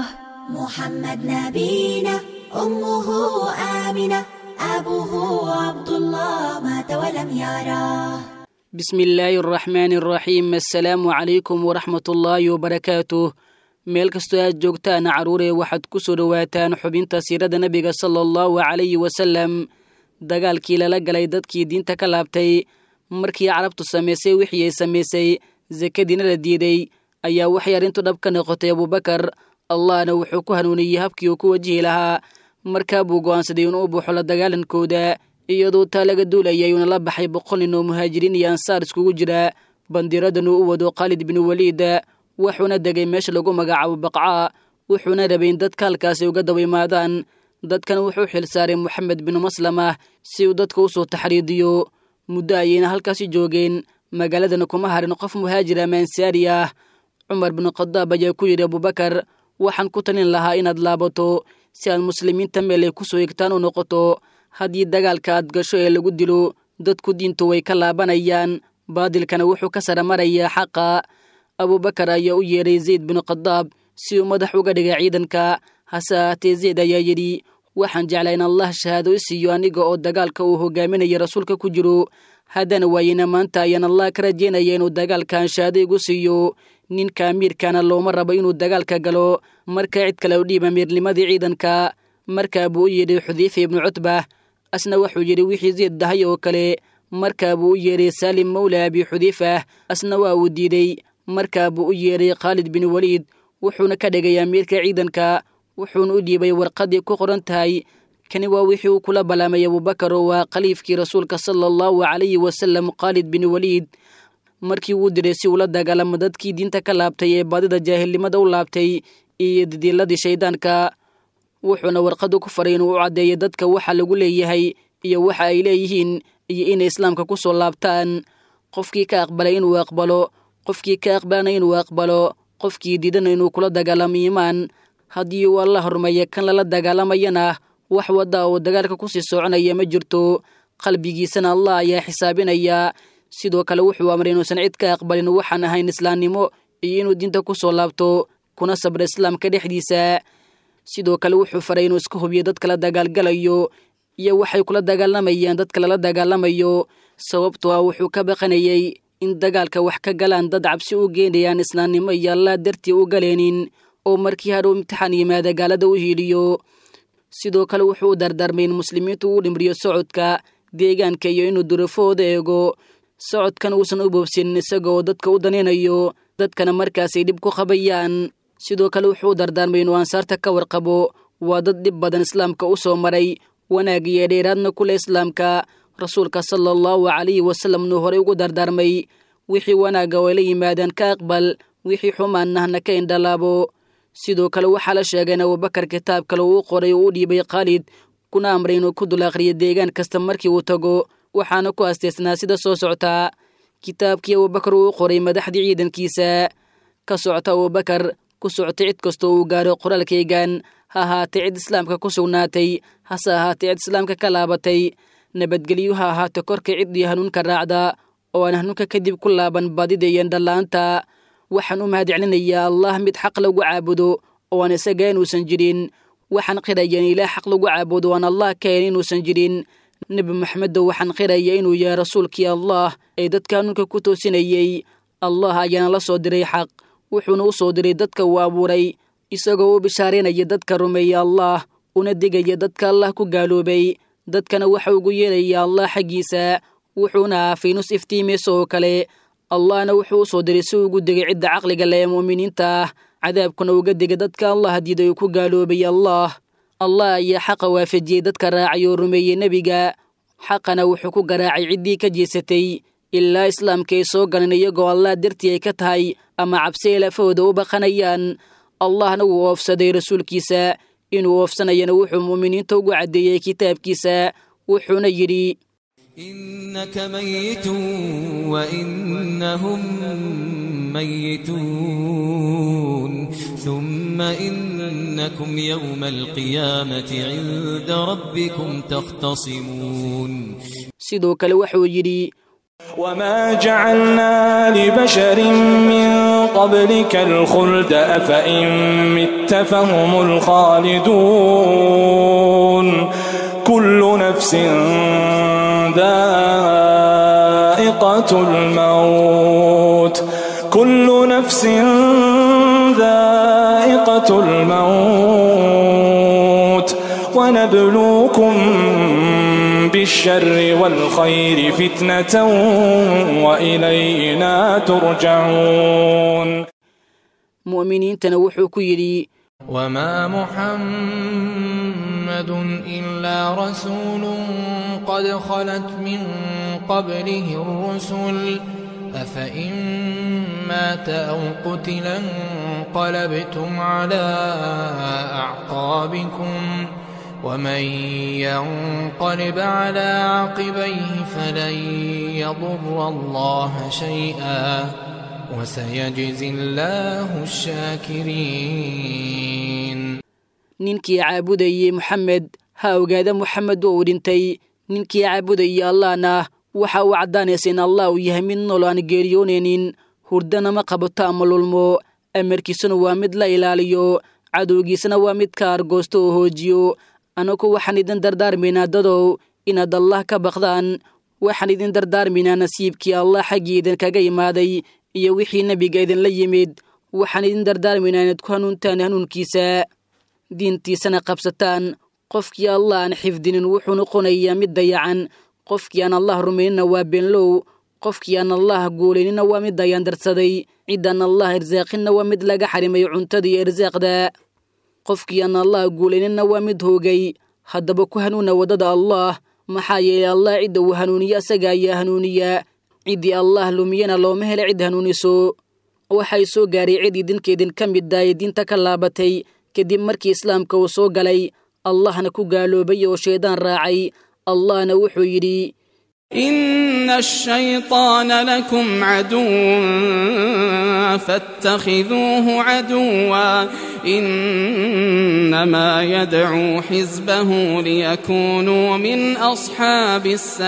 J: محمد نبينا أمه آمنة أبوه عبد الله مات ولم يراه
B: بسم الله الرحمن الرحيم السلام عليكم ورحمة الله وبركاته meel kastoo aad joogtaan caruure waxaad ku soo dhowaataan xubinta siirada nebiga sala allahu calayhi wasalam dagaalkii lala galay dadkii diinta ka laabtay markii carabtu samaysay wixii ay samaysay sakadiina la diiday ayaa waxay arrintu dhab ka noqotay abuubakar allahna wuxuu ku hanuuniyey habkii uu ku wajihi lahaa markaa buu go'aansaday inuu u buuxo la dagaalankooda iyadoo taa laga duulayay uuna la baxay boqol nin oo muhaajiriin iyo ansaar iskugu jira bandiiradan uu u wado khaalid binu waliid wuxuuna degay meesha lagu magacaabo baqcaa wuxuuna rabay in dadka halkaasi uga daba imaadaan dadkan wuxuu xil saaray moxamed binu maslama si uu dadka u soo taxriidiyo muddo ayayna halkaasi joogeen magaaladana kuma harin qof muhaajir ama ansaari ah cumar binu khadaab ayaa ku yidhi abuubakar waxaan ku talin lahaa inaad laabato si aad muslimiinta meel ay ku soo egtaan u noqoto haddii dagaalka aad gasho ee lagu dilo dadku diintu way ka laabanayaan baadilkana wuxuu ka sara marayaa xaqa abuubakar ayaa u yeedhay zayd binu khadaab si uu madax uga dhigay ciidanka hase ahaatee zayd ayaa yidhi waxaan jeclaa in allah shahaado i siiyo aniga oo dagaalka uu hogaaminaya rasuulka ku jiro haddana waayena maanta ayaan allah ka rajaynaya inuu dagaalkan shahaado igu siiyo ninka amiirkana looma rabo inuu dagaalka galo markaa cid kale u dhiib amiirnimadii ciidanka markaa buu u yeedhay xudeyfa ibnu cutbah asna wuxuu yidhi wixii zayd dahay oo kale markaa buu u yeedhay saalim mawla abi xudeyfa asna waa uu diiday markaa buu u yeedhay khaalid bin waliid wuxuuna ka dhigay amiirka ciidanka wuxuuna u dhiibay warqadii ku qoran tahay kani waa wixii uu kula ballaamay abuubakar oo waa khaliifkii rasuulka sala allahu calayhi wasalam khaalid bin waliid markii uu diray si ula dagaalamo dadkii diinta ka laabtay ee baadida jaahilnimada u laabtay iyo didiiladii shaydaanka wuxuuna warqadu ku faray inuu u caddeeyo dadka waxa lagu leeyahay iyo waxa ay leeyihiin iyo inay islaamka ku soo laabtaan qofkii ka aqbalay inuu aqbalo qofkii ka aqbalana inuu aqbalo qofkii diidana inuu kula dagaalamo iimaan haddii uu alla hormeeya kan lala dagaalamayana wax wadda oo dagaalka ku sii soconaya ma jirto qalbigiisana allah ayaa xisaabinaya sidoo kale wuxuu amray inuusan cid ka aqbalin waxaan ahayn islaamnimo iyo inuu diinta ku soo laabto kuna sabra islaamka dhexdiisa sidoo kale wuxuu faray inuu iska hubiyo dadka la dagaalgalayo iyo waxay kula dagaalamayaan dadka lala dagaalamayo sababtoo ah wuxuu ka baqanayay in dagaalka wax ka galaan dad cabsi u geenayaan islaamnimo iyo allah dartii u galeenin oo markii hadhow imtixaan yimaada gaalada u hiiliyo sidoo kale wuxuu u dardaarmay in muslimiintu uu dhimriyo socodka deegaanka iyo inuu durafooda eego socodkan uusan u boobsinin isagoo dadka u danaynayo dadkana markaasay dhib ku qabayaan sidoo kale wuxuu u dardaarmay inuu ansaarta ka warqabo waa dad dhib badan islaamka u soo maray wanaag iyo dheeraadna ku leh islaamka rasuulka sala allahu calayhi wasalamnu horey ugu dardaarmay wixii wanaagga oo ay la yimaadaan ka aqbal wixii xumaannahna ka indhalaabo sidoo kale waxaa la sheegay in abubakar kitaab kale uu qoray oo u dhiibay khaalid kuna amray inuu ku dul akhriyo deegaan kasta markii uu tago waxaana ku asteysnaa sida soo soctaa kitaabkii abubakar uu qoray madaxdii ciidankiisa ka socota abubakar ku socotay cid kastoo uu gaaro qoraalkaygan ha ahaatee cid islaamka ku sugnaatay hase ahaatee cid islaamka ka laabatay nabadgelyo ha ahaato korka ciddii hanuunka raacda oo aan hanuunka kadib ku laaban badida iyo indhalaanta waxaan u mahadcelinayaa allah mid xaq lagu caabudo oo aan isaga inuusan jirin waxaan qiraya in ilaah xaq lagu caabudo aan allah kaen inuusan jirin nebi maxamedow waxaan qiraya inuu yahay rasuulkii allah ee dadka hanuunka ku toosinayey allah ayaana la soo diray xaq wuxuuna u soo diray dadka uu abuuray isagoo u bishaaraynaya dadka rumeeya allah una digaya dadka allah ku gaaloobay dadkana waxa ugu yeeraya allah xaggiisa wuxuuna ahaa fiinus iftiimayso oo kale allahna wuxuu u soo diray si ugu digay cidda caqliga leh ee mu'miniinta ah cadaabkuna uga digay dadka allah diiday uu ku gaaloobay allah allah ayaa xaqa waafajiyey dadka raacay oo rumeeyey nebiga xaqana wuxuu ku garaacay ciddii ka jeesatay ilaa islaamka ay soo galeen iyagoo allah dartii ay ka tahay ama cabsi ay lafahooda u baqanayaan allahna wuu oofsaday rasuulkiisa inuu oofsanayana wuxuu mu'miniinta ugu caddeeyey kitaabkiisa wuxuuna yidhi
C: إنك ميت وإنهم ميتون ثم إنكم يوم القيامة عند ربكم تختصمون
B: sidoo kale wuxuu yidhi
K: وما جعلنا لبشر من قبلك الخلد أفإن مت فهم الخالدون كل نفس ذائقة الموت كل نفس ذائقة الموت ونبلوكم بالشر والخير فتنة وإلينا ترجعون
B: مؤمنين تنوحوا كيري
L: وما محمد إلا رسول قد خلت من قبله الرسل أفإن مات أو قتلا انقلبتم على أعقابكم ومن ينقلب على عقبيه فلن يضر الله شيئا وسيجزي الله الشاكرين
B: ninkii caabudayey moxamed ha ogaada moxamed oo uu dhintay ninkii caabudayey allahna waxa uu caddaanaysa in allah uu yahay mid nool aan geeriyoonaynin hurdana ma qabato ama lulmo amarkiisuna waa mid la ilaaliyo cadowgiisana waa mid ka argoosto oo hoojiyo anagu waxaan idin dardaarmaynaa dadow inaad allah ka baqdaan waxaan idin dardaarmaynaa nasiibkii allah xaggii idinkaga imaaday iyo wixii nebiga idinla yimid waxaan idin dardaarmaynaa inaad ku hanuuntaan hanuunkiisa diintiisana qabsataan qofkii allah aan xifdinin wuxuu noqonayaa mid dayacan qofkii aan allah rumaynina waa beenlow qofkii aan allah guulaynina waa mid dayaandarsaday ciddaan allah irsaaqinna waa mid laga xarimay cuntada iyo irsaaqda qofkii aan allah guulaynina waa mid hoogay haddaba ku hanuuna waddada allah maxaa yeelay allah cidda uu hanuuniye asaga ayaa hanuuniya ciddii allah lumiyana looma hela cid hanuuniso waxay soo gaaray ciddii dinkeedin ka mid daayay diinta ka laabatay kadib markii islaamka uu soo galay allahna ku gaaloobay oo shaydaan raacay allahna wuxuu yidhi
M: إن الشيطان لكم عدو فاتخذوه عدوا إنما يدعو حزبه ليكونوا من أصحاب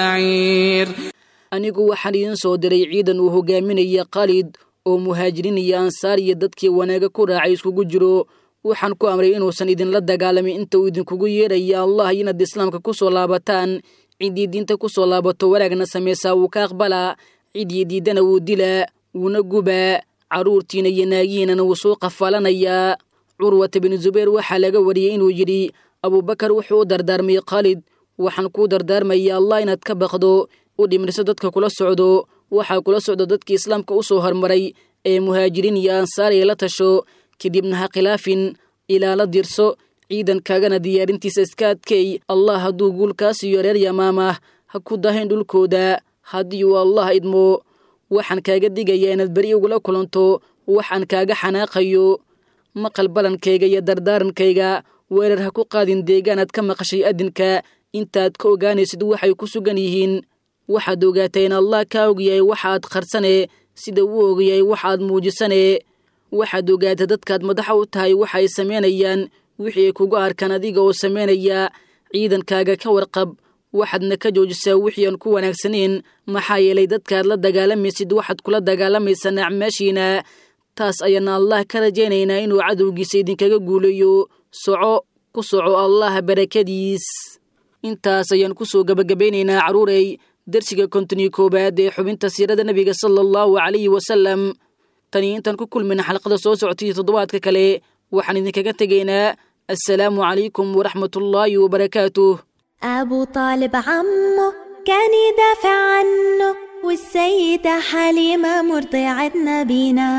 M: السعير
B: anigu waxaan idin soo diray ciidan uu hogaaminaya Khalid oo muhaajiriin iyo ansaar iyo dadkii wanaaga ku raacay iskugu jiro waxaan ku amray inuusan idin la dagaalamin inta uu idinkugu yeerayo Allah inaad islaamka ku soo laabataan cidii diinta ku soo laabato wanaagna sameeysa uu ka aqbalaa cidii diidana uu dilaa uuna gubaa caruurtiina iyo naagihiina uu soo qafalanaya Urwa ibn Zubayr waxa laga wariyay inuu yiri Abu Bakar wuxuu dardaarmay Khalid waxaan ku dardaarmay Allah inaad ka baqdo u dhimriso dadka kula socdo waxa kula socdo dadkii islaamka u soo hormaray ee muhaajiriin iyo ansaar ee la tasho kadibna ha khilaafin ilaa la dirso ciidankaagana diyaarintiisa iska adkay Allah hadduu guulkaas iyo reer Yamaama ha ku dahayn dhulkooda haddii uu Allah idmo waxaan kaaga digayaa inaad bari ugula kulanto waxaan kaaga xanaaqayo maqal balankayga iyo dardaarankayga weerar ha ku qaadin deegaanaad ka maqashay adinka intaad ka ogaanaysid waxay ku sugan yihiin waxaad ogaatay in Allah ka ogyahay waxaad qarsane sida uu ogyahay waxaad muujisane waxaad ogaatay dadkaad madax u tahay waxay sameynayaan wixii kugu arkan adiga oo sameynaya ciidankaaga ka warqab waxaadna ka joojisaa wixii aan ku wanaagsaneyn maxaa yeelay dadkaad la dagaalamaysid waxaad kula dagaalamaysaa nacmaashiina taas ayaan Allah ka rajaynaynaa inuu cadowgiisa idinkaga guuleeyo soco ku soco Allah barakadiis intaas ayaan ku soo gabagabaynaynaa caruuray darsiga konton iyo koobaad ee xubinta siirada nabiga sallallahu alayhi wasallam tani intaan ku kulmin xalqada soo socotay toddobaadka kale waxaan idinkaga tegaynaa assalaamu calaykum waraxmatullaahi wabarakaatuh
J: أبو طالب عمه كان يدافع عنه والسيدة حليمة مرضعة نبينا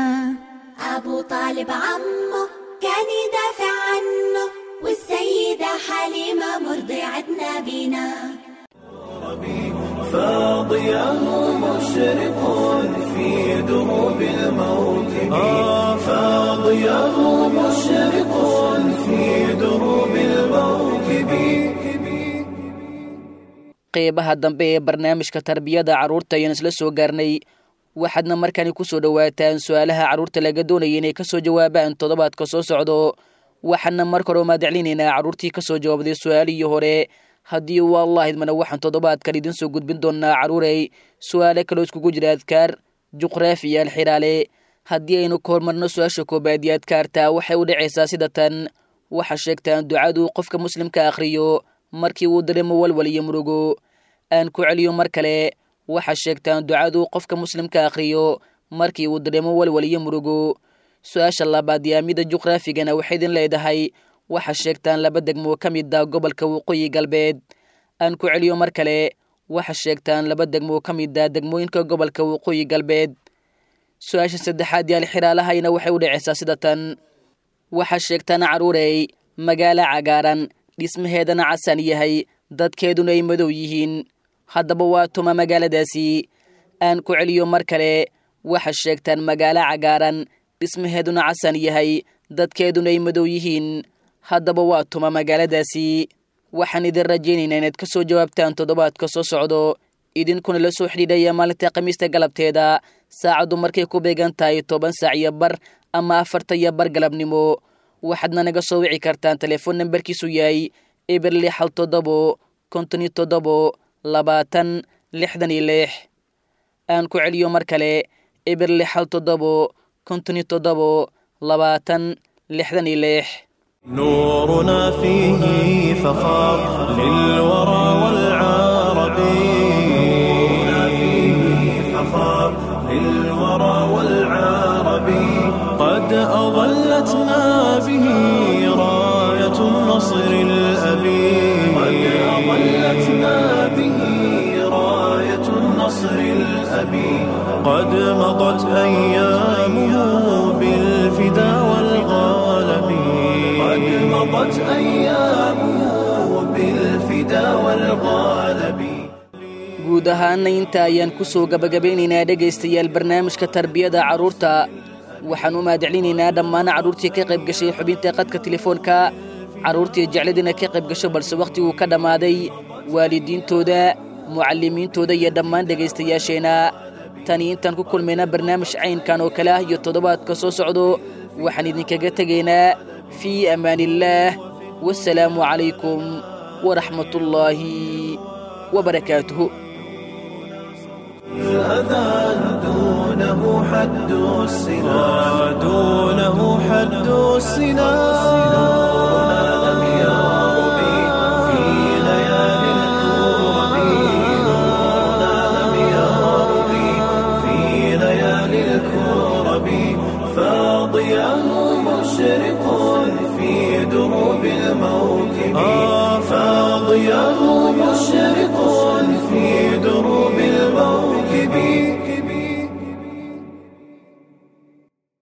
J: أبو طالب عمه كان يدافع عنه والسيدة حليمة مرضعة نبينا
A: فاضياه مشرق في دروب الموكب فاضياه مشرق في دروب الموكب
B: qeybaha dambe ee barnaamijka tarbiyada carruurta ayaan isla soo gaarnay waxaadna markani ku soo dhowaataan su'aalaha carruurta laga doonayay inay ka soo jawaabaan toddobaadka soo socdo waxaana marka hore mahadcelinaynaa carruurtii ka soo jawaabday su'aalihii hore haddii uu Allah idmana waxaan toddobaadkan idin soo gudbin doonaa carruurey su'aale kaloo iskugu jira adkaar juqraafiya alxiraale haddii aynu ka hormarno su-aasha koobaad iyo adkaarta waxay u dhacaysaa sida tan waxa sheegtaan ducadu qofka muslimka akhriyo markii uu dareemo walwal iyo murugo aan ku celiyo mar kale waxa sheegtaan ducadu qofka muslimka akhriyo markii uu dareemo walwal iyo murugo su-aasha labaad iyo mida juqraafigana waxay idin leedahay waxa sheegtaan laba degmo ka mid ah gobolka waqooyi galbeed aan ku celiyo mar kale waxa sheegtaan laba degmo ka mid ah degmooyinka gobolka waqooyi galbeed su-aasha saddexaad iyo alxiraalahayna waxay u dhacaysaa sida tan waxa sheegtaan caruurey magaalo cagaaran dhismaheedana casan yahay dadkeeduna ay madow yihiin haddaba waa tuma magaaladaasi aan ku celiyo mar kale waxa sheegtaan magaalo cagaaran dhismaheeduna casan yahay dadkeeduna ay madow yihiin haddaba waa tuma magaaladaasi waxaan idin rajaynaynaa inaad ka soo jawaabtaan toddobaadka soo socdo idinkuna la soo xidhiidhaya maalinta khamiista galabteeda saacaddu markay ku beegan tahay toban saac iyo bar ama afarta iyo bar galabnimo waxaadna naga soo wici kartaan telefoon nambarkiisu yahay eber lix hal toddobo konton iyo toddobo labaatan lixdan iyo lix aan ku celiyo mar kale eber lix hal toddobo konton iyo toddobo labaatan lixdan iyo lix
A: نورنا فيه فخار للورى والعرب نورنا فيه فخار للورى والعرب قد أظلتنا به راية النصر الأبي قد أظلتنا به راية النصر الأبي قد مضت أيامه بالفدا والغالب قد مضت أيامه بالفدا والغالب
B: guud ahaana inta ayaan ku soo gabagabaynaynaa dhegaystayaal barnaamijka tarbiyada carruurta waxaan u mahadcelinaynaa dhammaan carruurtii ka qayb gashay xubinta qadka telefoonka carruurtii jecladina ka qayb gasho balse wakhtiguu ka dhammaaday waalidiintooda mucallimiintooda iyo dhammaan dhegaystayaasheenna tani intaan ku kulmayna barnaamij caynkan oo kale ah iyo toddobaadka soo socdo waxaan idinkaga tegaynaa fii amaaniillaah wassalaamu calaykum waraxmatullaahi wabarakaatuhu
A: الأذان دونه حد السنا دونه حد السنا لم يربي في ليالي الكرب لم يربي في ليالي الكرب فاضياه مشرق في دروب الموكب فاضياه مشرق